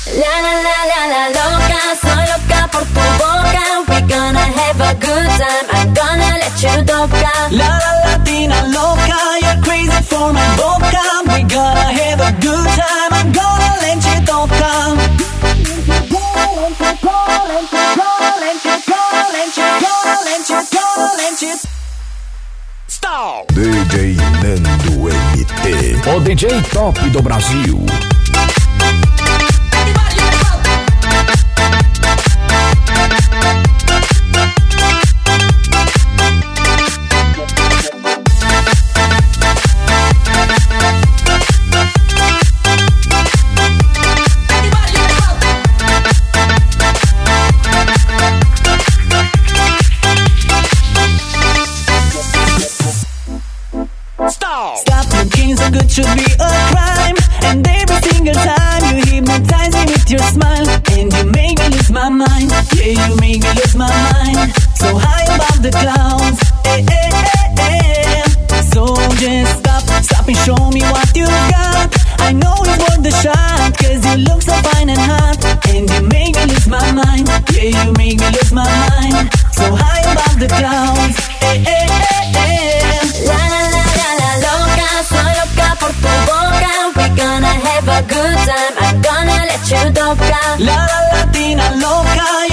La la la la la loca, soy loca por tu boca. We gonna have a good time, I'm gonna let you toca. La latina loca, you're crazy for my boca. We gonna have a good time, I'm gonna let you toca. Stop! DJ Nando MT, o DJ top do Brasil. Stop looking so good should be a crime. And every single time you hypnotize me with your smile, and you make me lose my mind. Yeah, you make me lose my mind. So high above the clouds, eh, eh, eh, eh. So just stop and show me what you got. I know it's worth the shot, cause you look so fine and hot. And you make me lose my mind. Yeah, you make me lose my mind. So high above the clouds, eh, eh, eh, eh. La la la la la loca, soy loca por tu boca. We gonna have a good time, I'm gonna let you toca. La latina loca,